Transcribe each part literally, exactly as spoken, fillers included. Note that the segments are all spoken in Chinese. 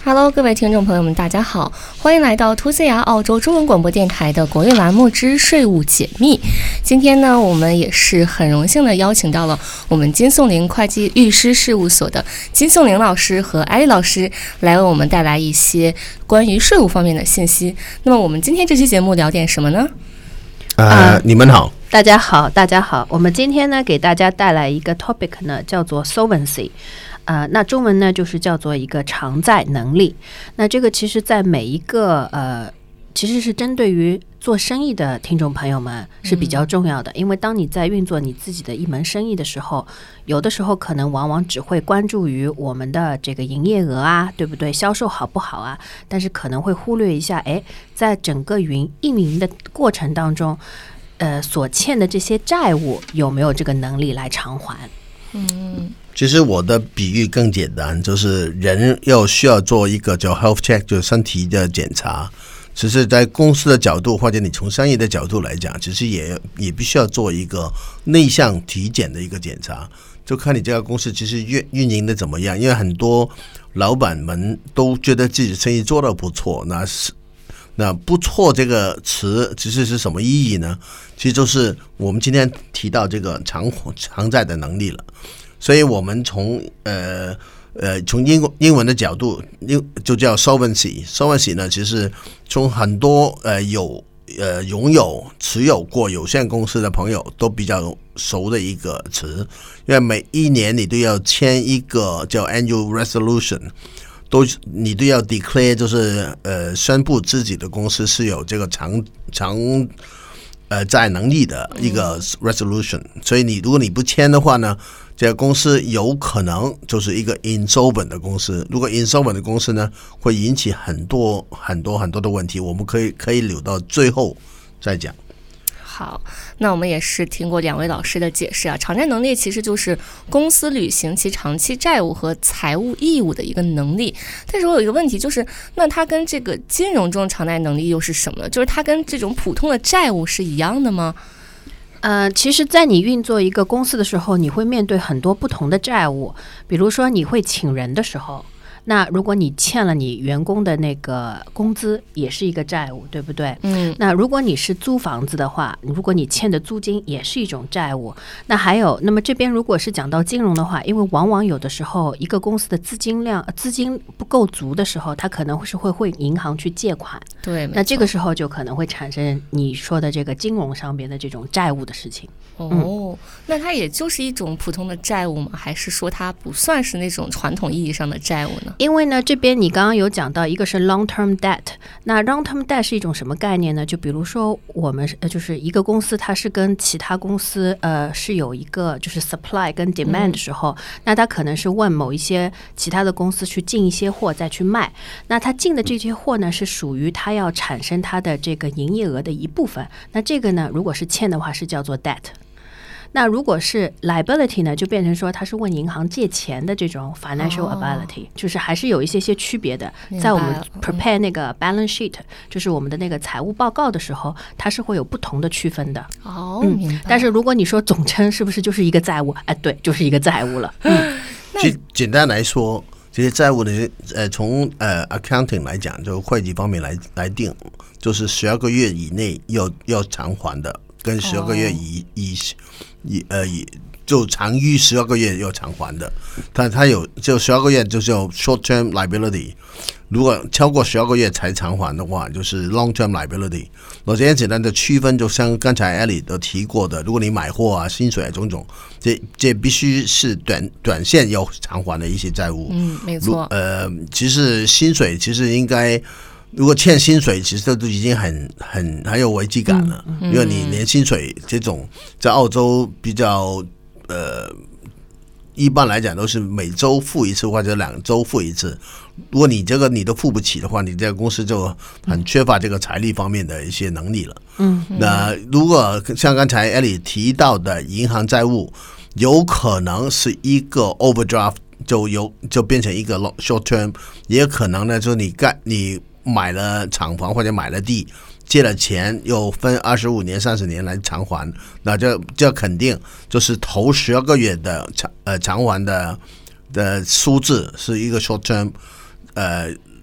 Hello， 各位听众朋友们，大家好，欢迎来到兔子牙澳洲中文广播电台的国语栏目之税务解密。今天呢，我们也是很荣幸的邀请到了我们金颂林会计律师事务所的金颂林老师和艾丽老师，来为我们带来一些关于税务方面的信息。那么我们今天这期节目聊点什么呢？ 呃，你们好， 大家好，大家好。我们今天呢，给大家带来一个 topic 呢，叫做 solvency。呃，那中文呢就是叫做一个偿债能力。那这个其实在每一个呃，其实是针对于做生意的听众朋友们是比较重要的，因为当你在运作你自己的一门生意的时候，有的时候可能往往只会关注于我们的这个营业额啊，对不对？销售好不好啊？但是可能会忽略一下，哎，在整个运运营的过程当中，呃，所欠的这些债务有没有这个能力来偿还？ 嗯。 其实我的比喻更简单，就是人要需要做一个叫 health check， 就是身体的检查。其实在公司的角度或者你从商业的角度来讲，其实也也必须要做一个内向体检的一个检查，就看你这个公司其实运运营的怎么样。因为很多老板们都觉得自己生意做得不错，那是那不错这个词其实是什么意义呢？其实就是我们今天提到这个偿偿债的能力了。所以我们从呃呃从英英文的角度，就叫 solvency。solvency 呢，其实从很多呃有呃拥有持有过有限公司的朋友都比较熟的一个词，因为每一年你都要签一个叫 annual resolution， 都你都要 declare， 就是呃宣布自己的公司是有这个偿偿呃债能力的一个 resolution。所以你如果你不签的话呢，这个公司有可能就是一个 insolvent 的公司。如果 insolvent 的公司呢，会引起很多很多很多的问题，我们可以可以留到最后再讲。 好，那我们也是听过两位老师的解释啊，偿债能力其实就是公司履行其长期债务和财务义务的一个能力。但是我有一个问题，就是那它跟这个金融中偿债能力又是什么？就是它跟这种普通的债务是一样的吗？ 呃，其实在你运作一个公司的时候，你会面对很多不同的债务，比如说你会请人的时候，那如果你欠了你员工的那个工资，也是一个债务，对不对？嗯。那如果你是租房子的话，如果你欠的租金也是一种债务。那还有，那么这边如果是讲到金融的话，因为往往有的时候一个公司的资金量资金不够足的时候，它可能是会会银行去借款。 对。 那这个时候就可能会产生你说的这个金融上边的这种债务的事情。 哦、嗯，那它也就是一种普通的债务吗？还是说它不算是那种传统意义上的债务呢？ 因为呢，这边你刚刚有讲到一个是 long-term debt， 那 long-term debt 是一种什么概念呢？就比如说我们呃，就是一个公司，它是跟其他公司呃是有一个就是 supply 跟 demand 的时候，嗯、那它可能是问某一些其他的公司去进一些货再去卖，那它进的这些货呢是属于它要产生它的这个营业额的一部分，那这个呢如果是欠的话是叫做 debt。那如果是 liability 呢，就变成说它是问银行借钱的这种 financial ability，、哦、就是还是有一些些区别的。在我们 prepare 那个 balance sheet，、嗯、就是我们的那个财务报告的时候，它是会有不同的区分的。 哦，嗯、明白。 但是如果你说总称是不是就是一个债务？哎，对，就是一个债务了。嗯， 简简单来说，这些债务的呃，从呃 accounting 来讲，就会计方面来来定，就是十二个月以内要要偿还的。跟十二个月以、哦、以以呃以就长于十二个月要偿还的，但它有就十二个月就是有 short term liability， 如果超过十二个月才偿还的话，就是 long term liability。我这样简单的区分，就像刚才 Ellie 都提过的，如果你买货啊、薪水啊种种，这这必须是短短线要偿还的一些债务。 嗯，没错。 呃，其实薪水其实应该。如果欠薪水，其实都已经很很很有危机感了，嗯、因为你连薪水这种在澳洲比较呃，一般来讲都是每周付一次或者两周付一次。如果你这个你都付不起的话，你这个公司就很缺乏这个财力方面的一些能力了。嗯，那如果像刚才 Ellie 提到的银行债务，有可能是一个 overdraft， 就有就变成一个 short term， 也可能呢，就是你干你。买了厂房或者买了地，借了钱又分二十五年、三十年来偿还，那这这肯定就是头十二个月的偿呃偿还的的数字是一个 short term， 呃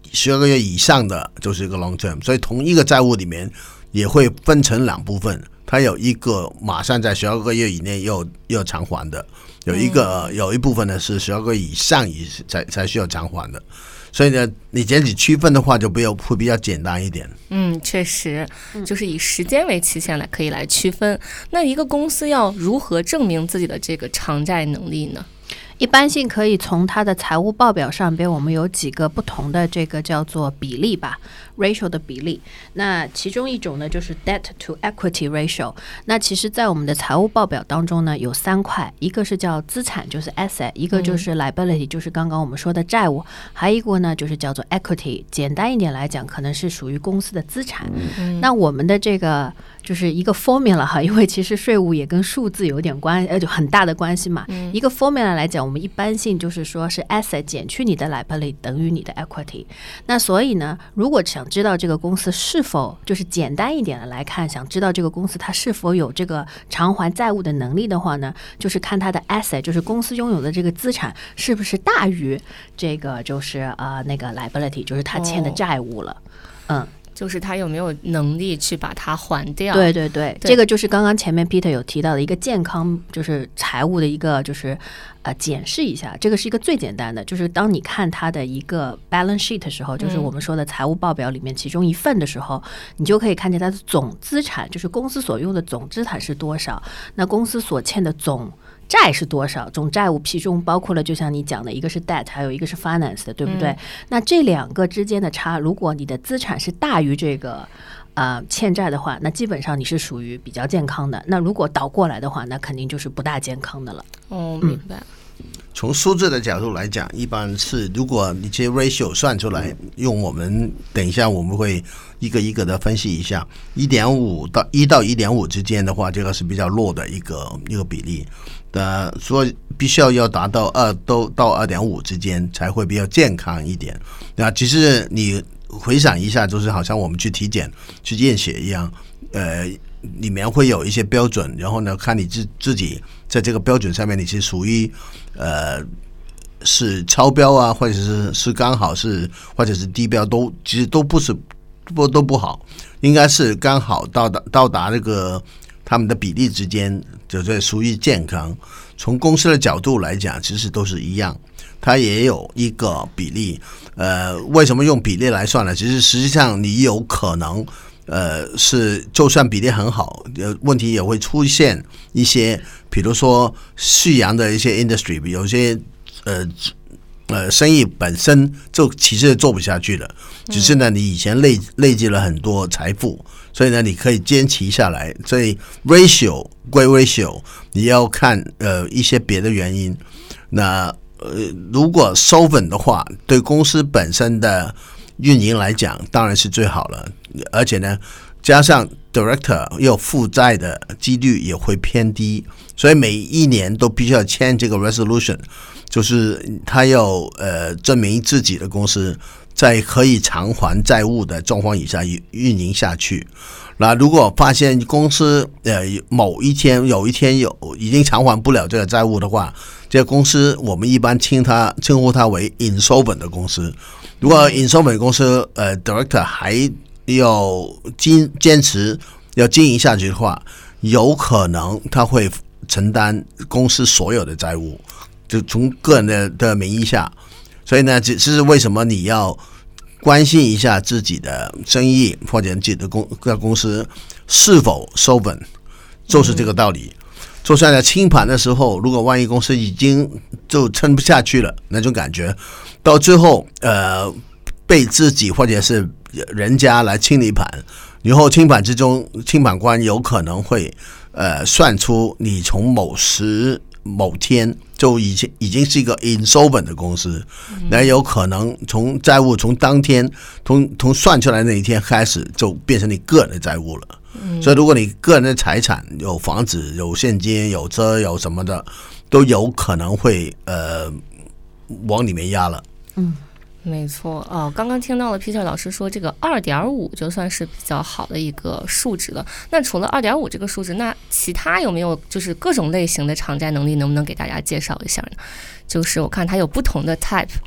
十二个月以上的就是一个 long term， 所以同一个债务里面也会分成两部分，它有一个马上在十二个月以内又又偿还的，有一个、嗯、有一部分呢是十二个月以上以才才需要偿还的。所以呢，你这样子区分的话，就比较会比较简单一点。 嗯，确实，就是以时间为期限来可以来区分。那一个公司要如何证明自己的这个偿债能力呢？ 一般性可以从它的财务报表上边，我们有几个不同的这个叫做比例吧 ratio 的比例。那其中一种呢就是 debt to equity ratio。那其实在我们的财务报表当中呢有三块，一个是叫资产，就是 asset， 一个就是 liability，、嗯、就是刚刚我们说的债务，还有一个呢就是叫做 equity， 简单一点来讲可能是属于公司的资产、嗯、那我们的这个就是一个 formula 哈，因为其实税务也跟数字有点关呃就很大的关系嘛、嗯、一个 formula 来讲，我们一般性就是说是 asset 减去你的 liability 等于你的 equity。 那所以呢，如果想知道这个公司是否就是简单一点的来看，想知道这个公司它是否有这个偿还债务的能力的话呢，就是看它的 asset， 就是公司拥有的这个资产是不是大于这个就是呃那个 liability， 就是它欠的债务了、哦、嗯就是他有没有能力去把它还掉。 对对 对, 对，这个就是刚刚前面 Peter 有提到的一个健康就是财务的一个就是呃检视一下，这个是一个最简单的，就是当你看它的一个 balance sheet 的时候，就是我们说的财务报表里面其中一份的时候、嗯、你就可以看见它的总资产，就是公司所用的总资产是多少，那公司所欠的总债是多少，总债务其中包括了就像你讲的一个是 debt 还有一个是 finance 的，对不对、嗯、那这两个之间的差，如果你的资产是大于这个呃欠债的话，那基本上你是属于比较健康的，那如果倒过来的话，那肯定就是不大健康的了。 哦，明白、 嗯，从数字的角度来讲，一般是如果你这些 ratio 算出来，用我们等一下我们会一个一个的分析一下， 一点五 到一到 一点五 之间的话，这个是比较弱的一个一个比例的，所以必须要要达到二到 二点五 之间才会比较健康一点。那其实你回想一下，就是好像我们去体检去验血一样，呃里面会有一些标准，然后呢看你自自己在这个标准上面你是属于呃是超标啊，或者是是刚好是或者是低标，都其实都不是不都不好，应该是刚好到达到达那个他们的比例之间，就是属于健康。从公司的角度来讲，其实都是一样，它也有一个比例。呃，为什么用比例来算呢？其实实际上你有可能，呃，是就算比例很好，呃，问题也会出现一些，比如说夕阳的一些 industry， 有些呃。呃，生意本身就其实做不下去了，只是呢，你以前累累积了很多财富，所以呢，你可以坚持下来。所以 ratio 归 ratio， 你要看呃一些别的原因。那呃，如果 solvent 的话，对公司本身的运营来讲，当然是最好了。而且呢，加上 director 又负债的几率也会偏低，所以每一年都必须要签这个 resolution。就是他要呃证明自己的公司在可以偿还债务的状况以下运营下去。那如果发现公司呃某一天有一天有已经偿还不了这个债务的话，这个公司我们一般称它称呼它为 insolvent 的公司。如果 insolvent 公司呃 director 还要坚坚持要经营下去的话，有可能他会承担公司所有的债务。就从个人 的, 的名义下，所以呢，这是为什么你要关心一下自己的生意或者自己的公公司是否 solvent， 就是这个道理。就算在清盘的时候，如果万一公司已经就撑不下去了，那种感觉，到最后呃被自己或者是人家来清理盘，然后清盘之中，清盘官有可能会呃算出你从某时某天就已经已经是一个 insolvent 的公司，那有可能从债务从当天从从算出来那一天开始就变成你个人的债务了。嗯、所以如果你个人的财产有房子有现金有车有什么的，都有可能会呃往里面压了。 嗯，没错哦。刚刚听到了 Peter 老师说这个 二点五 就算是比较好的一个数值了。那除了 二点五 这个数值，那其他有没有就是各种类型的偿债能力，能不能给大家介绍一下呢？就是我看它有不同的 type。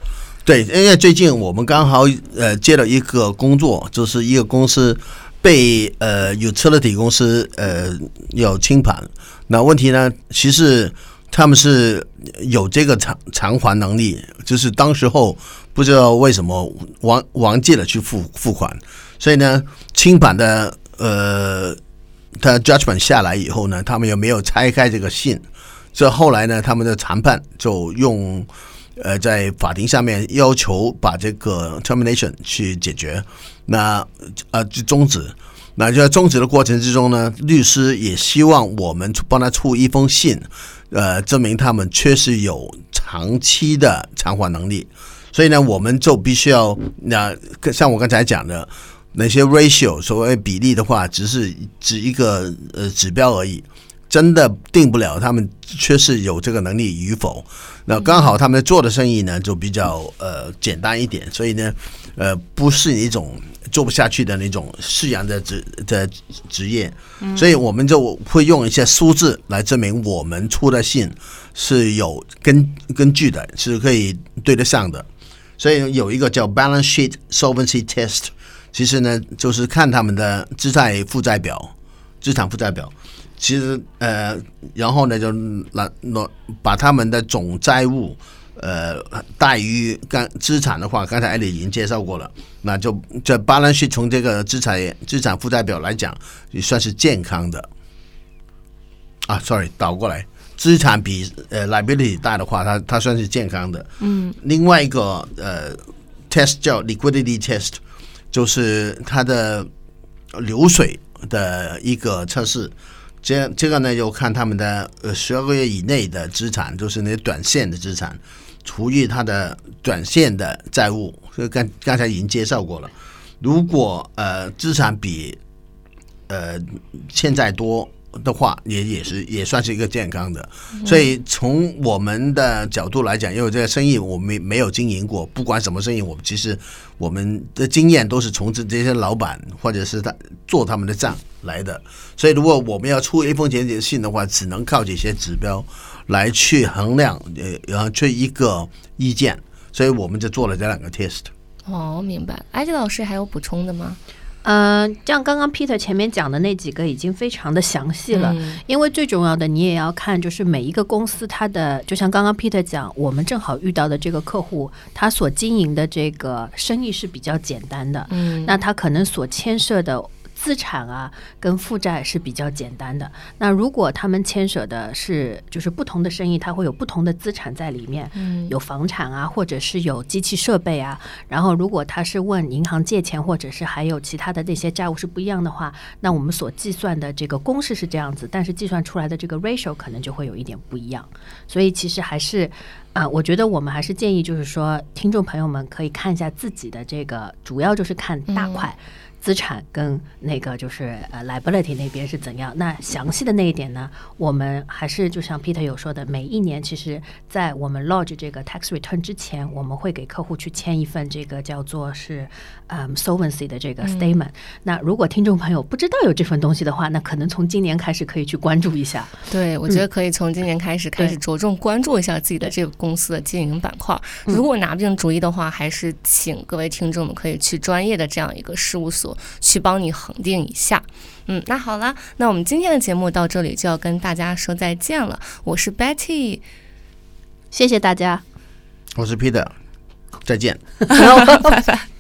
对，因为最近我们刚好呃接了一个工作，就是一个公司被呃 utility 公司呃要清盘。那问题呢，其实他们是有这个偿偿还能力，就是当时候不知道为什么忘忘记了去付付款，所以呢，清盘的呃，他 judgment 下来以后呢，他们又没有拆开这个信，所以后来呢，他们的谈判就用呃在法庭上面要求把这个 termination 去解决，那呃就终止。那就在终止的过程之中呢，律师也希望我们帮他出一封信，呃，证明他们确实有长期的偿还能力。所以呢，我们就必须要，那像我刚才讲的那些 ratio 所谓比例的话，只是指一个呃指标而已，真的定不了他们确实有这个能力与否。那刚好他们做的生意呢就比较呃简单一点，所以呢，呃，不是一种做不下去的那种夕阳的职的职业，所以我们就会用一些数字来证明我们出的信是有根根据的，是可以对得上的。所以有一个叫 balance sheet solvency test， 其实呢就是看他们的资产负债表、资产负债表。其实呃，然后呢就把他们的总债务呃大于刚资产的话，刚才艾莉已经介绍过了，那就这 balance sheet 从这个资产资产负债表来讲，也算是健康的。啊 ，sorry， 倒过来，资产比呃 liability 大的话，它它算是健康的。嗯。另外一个呃 test 叫 liquidity test， 就是它的流水的一个测试。这这个呢，就看他们的呃十二个月以内的资产，就是那些短线的资产，除以它的短线的债务，所以刚刚才已经介绍过了。如果呃资产比呃欠债多的话，也也是也算是一个健康的。所以从我们的角度来讲，因为这个生意我们没有经营过，不管什么生意，我们其实我们的经验都是从这这些老板或者是他做他们的账来的。所以如果我们要出一封简解信的话，只能靠这些指标来去衡量，呃，然后去一个意见。所以我们就做了这两个 test。 哦，明白。艾迪老师还有补充的吗？ 呃，像刚刚 Peter 前面讲的那几个已经非常的详细了，嗯、因为最重要的你也要看，就是每一个公司它的，就像刚刚 Peter 讲，我们正好遇到的这个客户，他所经营的这个生意是比较简单的，嗯，那他可能所牵涉的资产啊跟负债是比较简单的。那如果他们牵涉的是就是不同的生意，它会有不同的资产在里面，嗯，有房产啊，或者是有机器设备啊，然后如果他是问银行借钱，或者是还有其他的这些债务是不一样的话，那我们所计算的这个公式是这样子，但是计算出来的这个 ratio 可能就会有一点不一样。所以其实还是啊、呃，我觉得我们还是建议就是说听众朋友们可以看一下自己的这个，主要就是看大块、嗯资产跟那个就是呃 liability 那边是怎样，那详细的那一点呢，我们还是就像 Peter 有说的，每一年其实在我们 lodge 这个 tax return 之前，我们会给客户去签一份这个叫做是嗯 solvency 的这个 statement、嗯、那如果听众朋友不知道有这份东西的话，那可能从今年开始可以去关注一下。 对，我觉得可以从今年开始开始着重关注一下自己的这个公司的经营板块，如果拿不定主意的话，还是请各位听众们可以去专业的这样一个事务所去帮你恒定一下。嗯，那好了，那我们今天的节目到这里就要跟大家说再见了。我是 Betty， 谢谢大家。 我是 Peter， 再见。 拜拜。